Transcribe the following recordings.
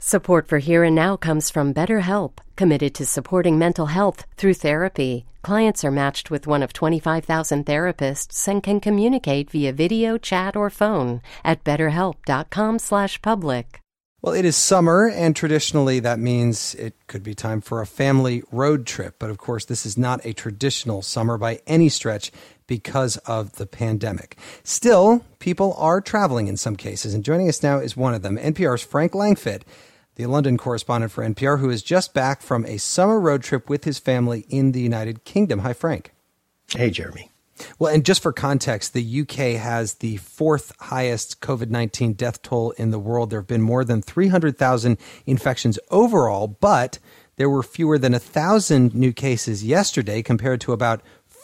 Support for Here and Now comes from BetterHelp, committed to supporting mental health through therapy. Clients are matched with one of 25,000 therapists and can communicate via video, chat, or phone at betterhelp.com/public. Well, it is summer, and traditionally that means it could be time for a family road trip. But of course, this is not a traditional summer by any stretch because of the pandemic. Still, people are traveling in some cases, and joining us now is one of them, NPR's Frank Langfitt, the London correspondent for NPR, who is just back from a summer road trip with his family in the United Kingdom. Hi, Frank. Hey, Jeremy. Well, and just for context, the UK has the fourth highest COVID-19 death toll in the world. There have been more than 300,000 infections overall, but there were fewer than 1,000 new cases yesterday compared to about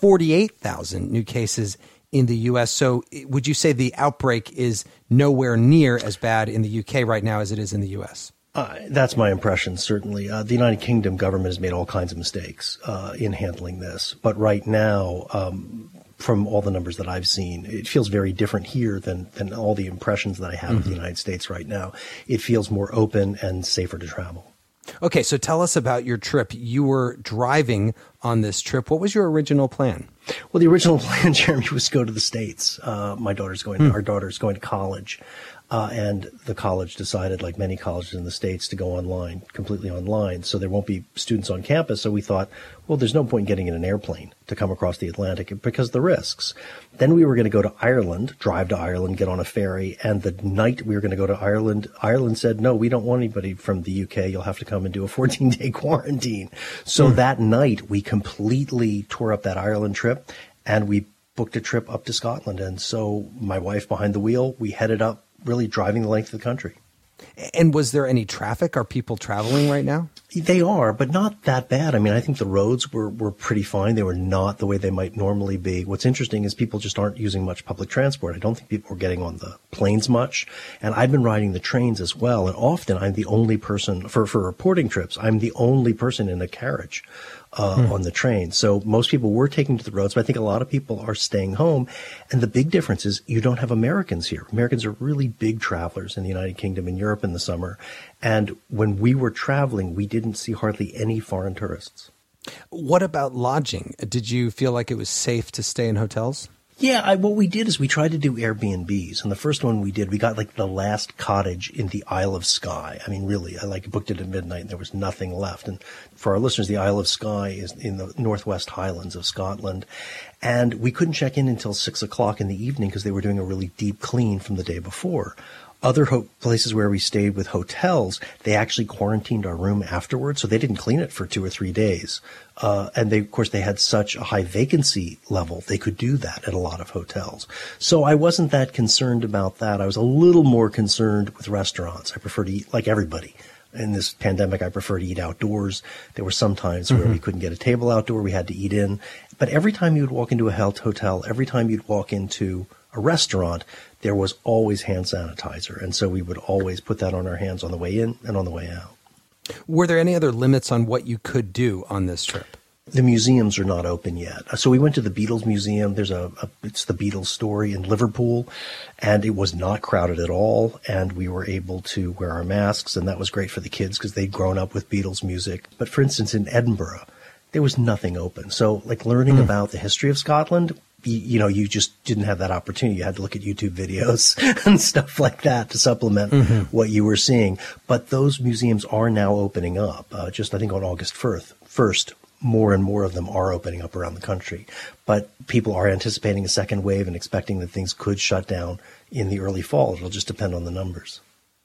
48,000 new cases in the U.S. So would you say the outbreak is nowhere near as bad in the UK right now as it is in the U.S.? That's my impression, certainly. The United Kingdom government has made all kinds of mistakes in handling this. But right now, from all the numbers that I've seen, it feels very different here than all the impressions that I have of the United States right now. It feels more open and safer to travel. Okay, so tell us about your trip. You were driving on this trip. What was your original plan? Well, the original plan, Jeremy, was to go to the States. Our daughter's going to college. And the college decided, like many colleges in the States, to go online, completely online. So there won't be students on campus. So we thought, well, there's no point in getting in an airplane to come across the Atlantic because of the risks. Then we were going to go to Ireland, drive to Ireland, get on a ferry. And the night we were going to go to Ireland, Ireland said, no, we don't want anybody from the UK. You'll have to come and do a 14-day quarantine. So that night we completely tore up that Ireland trip and we booked a trip up to Scotland. And so my wife behind the wheel, we headed up, really driving the length of the country. And was there any traffic? Are people traveling right now? They are, but not that bad. I mean, I think the roads were pretty fine. They were not the way they might normally be. What's interesting is people just aren't using much public transport. I don't think people are getting on the planes much. And I've been riding the trains as well. And often I'm the only person, for reporting trips, I'm the only person in a carriage on the train. So most people were taking to the roads, but I think a lot of people are staying home. And the big difference is you don't have Americans here. Americans are really big travelers in the United Kingdom and Europe in the summer. And when we were traveling, we didn't see hardly any foreign tourists. What about lodging? Did you feel like it was safe to stay in hotels? Yeah, what we did is we tried to do Airbnbs. And the first one we did, we got like the last cottage in the Isle of Skye. I mean, really, I booked it at midnight and there was nothing left. And for our listeners, the Isle of Skye is in the Northwest Highlands of Scotland. And we couldn't check in until 6 o'clock in the evening because they were doing a really deep clean from the day before. Other places where we stayed with hotels, they actually quarantined our room afterwards, so they didn't clean it for 2 or 3 days. And they had such a high vacancy level, they could do that at a lot of hotels. So I wasn't that concerned about that. I was a little more concerned with restaurants. I prefer to eat like everybody. In this pandemic, I prefer to eat outdoors. There were some times where we couldn't get a table outdoor. We had to eat in. But every time you would walk into a hotel, every time you'd walk into a restaurant, there was always hand sanitizer. And so we would always put that on our hands on the way in and on the way out. Were there any other limits on what you could do on this trip? The museums are not open yet. So we went to the Beatles Museum. There's it's the Beatles story in Liverpool, and it was not crowded at all. And we were able to wear our masks, and that was great for the kids because they'd grown up with Beatles music. But for instance, in Edinburgh, there was nothing open. So like learning about the history of Scotland, you just didn't have that opportunity. You had to look at YouTube videos and stuff like that to supplement what you were seeing. But those museums are now opening up. I think on August 1st, more and more of them are opening up around the country. But people are anticipating a second wave and expecting that things could shut down in the early fall. It'll just depend on the numbers.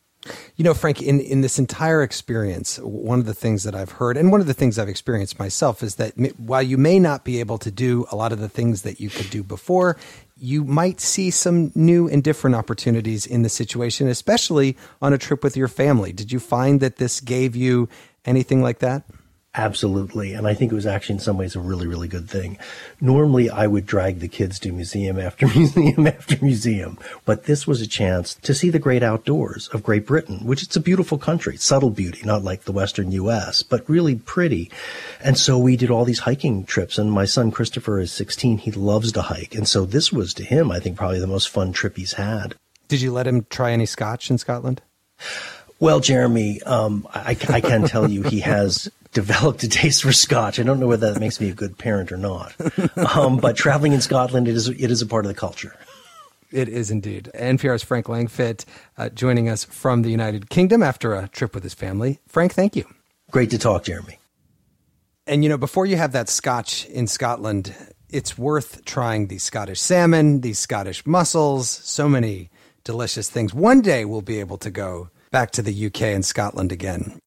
You know, Frank, in this entire experience, one of the things that I've heard, and one of the things I've experienced myself, is that while you may not be able to do a lot of the things that you could do before, you might see some new and different opportunities in the situation, especially on a trip with your family. Did you find that this gave you anything like that? Absolutely. And I think it was actually in some ways a really, really good thing. Normally, I would drag the kids to museum after museum after museum. But this was a chance to see the great outdoors of Great Britain, which it's a beautiful country, subtle beauty, not like the Western U.S., but really pretty. And so we did all these hiking trips. And my son Christopher is 16. He loves to hike. And so this was, to him, I think, probably the most fun trip he's had. Did you let him try any scotch in Scotland? Well, Jeremy, I can tell you he has developed a taste for Scotch. I don't know whether that makes me a good parent or not. But traveling in Scotland, it is a part of the culture. It is indeed. NPR's Frank Langfitt joining us from the United Kingdom after a trip with his family. Frank, thank you. Great to talk, Jeremy. And, before you have that Scotch in Scotland, it's worth trying the Scottish salmon, these Scottish mussels, so many delicious things. One day we'll be able to go back to the UK and Scotland again.